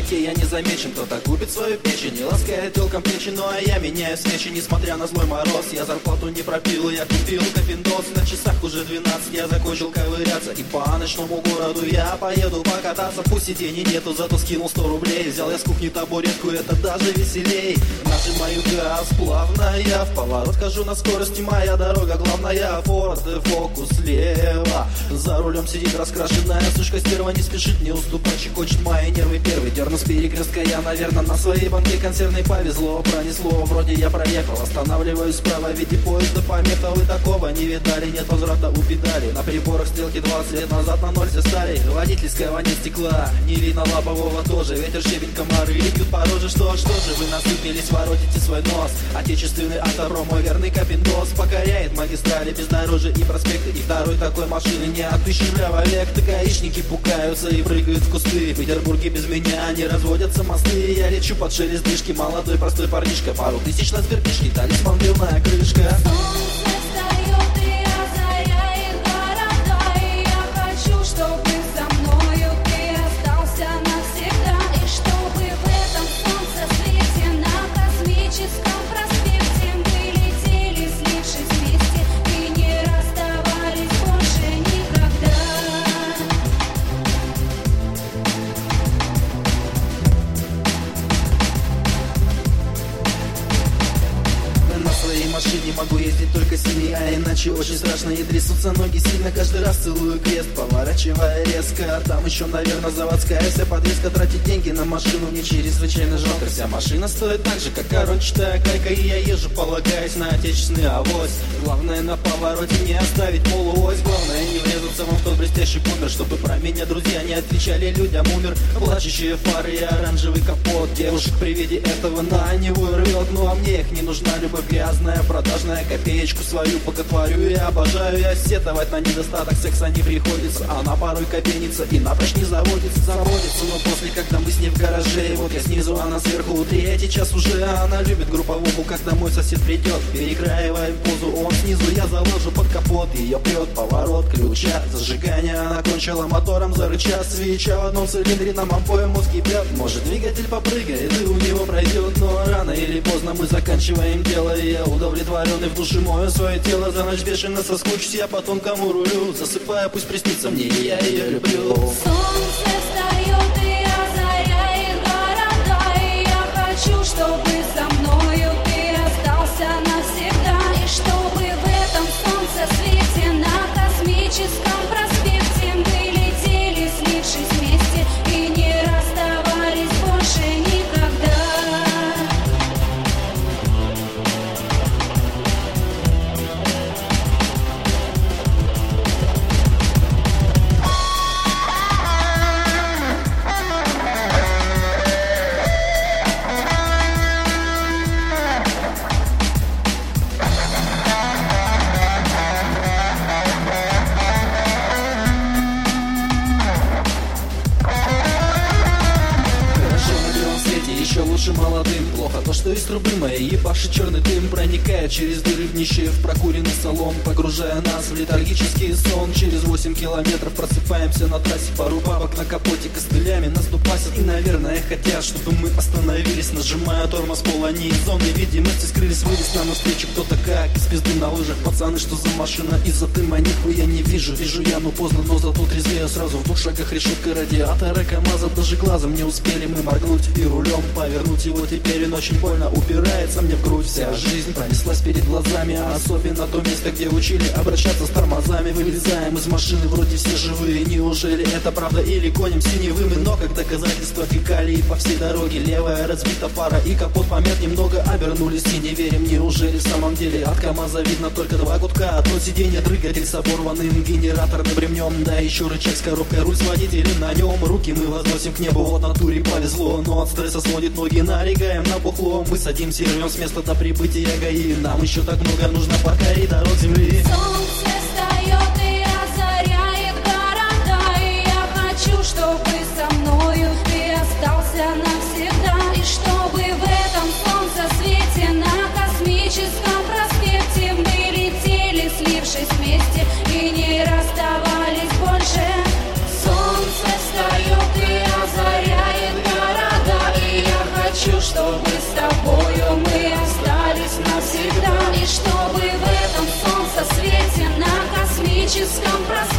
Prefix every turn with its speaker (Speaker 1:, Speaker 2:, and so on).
Speaker 1: темноте я не замечен. Кто-то губит свою печень и ласкает телком плечи. Ну а я меняю свечи, несмотря на злой мороз. Я зарплату не пропил, я купил кофендос. На часах уже 12, я закончил ковыряться. И по ночному городу я поеду покататься. Пусть сидений нету, зато скинул 100 рублей. Взял я с кухни табуретку, это даже веселей. Нажимаю газ, плавно я в поворот хожу на скорости, моя дорога главная. Форд Фокус слева, за рулем сидит раскрашенная сучка стерва. Не спешит, не уступать, щекочет мои нервы первый. Дерну с перекрестка я, наверное, на своей банке консервной. Повезло, пронесло, вроде я проехал. Останавливаюсь справа, в виде поезда помеха. Вы такого не видали, нет возврата у педали. На приборах стрелки 20 лет назад на ноль все стали. Водительского не стекла, не видно лобового тоже. Ветер, щебень, комары бьют по роже. Что же вы насыпились, воротите свой нос. Отечественный автором, мой верный капиндос. Покоряет магистрали, бездорожья и проспекты. И второй такой машины не отыщешь век. Так гаишники пукаются и прыгают в кусты. В Петербурге без меня не разводятся мосты. Я лечу под шелест движки, молодой простой парнишка. Пару тысяч на сберкнижке, талисман белая крышка.
Speaker 2: Солнце встает и озаряет города, и я хочу, чтобы со мною ты остался навсегда. И чтобы в этом солнцесвете на космическом проспекте мы летели, слившись вместе, и не расставались больше никогда.
Speaker 1: На своей машине могу ездить только синий, а иначе очень страшно и трясутся ноги сильно. Каждый раз целую крест, поворачивая резко. Там еще, наверное, заводская вся подвеска. Тратить деньги на машину мне чрезвычайно жалко. Вся машина стоит так же, как корончатая кайка. И я езжу, полагаясь на отечественный авось. Главное на повороте не оставить полуось. Главное не врезаться вам в тот блестящий бумер, чтобы про меня друзья не отвечали людям умер. Плачущие фары и оранжевый капот. Девушек при виде этого на него рвет. Ну а мне их не нужна любовь грязная, продажная. Копеечку свою боготворю я обожаю. Я сетовать на недостаток секса не приходится. Она порой копенится и напрочь не заводится. Но после, когда мы с ней в гараже, вот я снизу, она сверху. Третий час уже, она любит групповуху, когда мой сосед придет. Перекраиваем позу, он снизу, я заложу под капот. Ее прет поворот ключа, зажигание. Она кончила мотором, зарыча свеча. В одном цилиндре нам обоим мозг ебет. Может, двигатель попрыгает и у него пройдет. Но рано или поздно мы заканчиваем дело. И я удовлетворенный в душе мою свое тело. За ночь бешено соскучусь, я потом кому рулю. Засыпая, пусть приснится мне, и я ее люблю.
Speaker 2: Солнце встает и озаряет города, и я хочу, чтобы со мною ты остался навсегда. И чтобы в этом солнцесвете на космическом проспекте мы летели, слившись вместе, и не расставались больше никогда.
Speaker 1: Еще лучше молодым. Плохо то, что из трубы моей ебаши черный дым проникает через дыры в нище в прокуренный салон, погружая нас в летаргический сон. Через 8 километров просыпаемся на трассе. Пару бабок на капоте костылями нас тупасят и, наверное, хотят, чтобы мы остановились. Нажимая тормоз, пол, они из зоны видимости скрылись. Вылез нам навстречу кто-то как из пизды на лыжах. Пацаны, что за машина? Из-за дыма нихуя не вижу. Вижу я, но поздно, но зато трезвею сразу. В 2 шагах решетка радиатора КамАЗа. Даже глазом не успели мы моргнуть и рулем повернуть его. Теперь он очень больно упирается мне в грудь. Вся жизнь пронеслась перед глазами, а особенно то место, где учили обращаться с тормозами. Вылезаем из машины, вроде все живые. Неужели это правда или гоним синевыми? Но как доказательство фекалий по всей дороге. Левая разбита фара и капот помят немного. Обернулись и не верим, неужели в самом деле от КамАЗа видно только 2 гудка. Одно сиденье, двигатель с оборванным генераторным ремнем. Да еще рычаг с коробкой, руль с водителем на нем. Руки мы возносим к небу, вот натуре повезло. Но от стресса сводит ноги, налегаем на бухло. Мы садимся и рвем с места до прибытия ГАИ. Нам еще так много нужно покорить дорог земли.
Speaker 2: Солнце встает и озаряет города, и я хочу, чтобы со мною ты остался навсегда. И чтобы в этом солнцесвете на космическом проспекте мы летели, слившись вместе, и не расставались больше. Солнце встает и озаряет города, человеческом пространстве.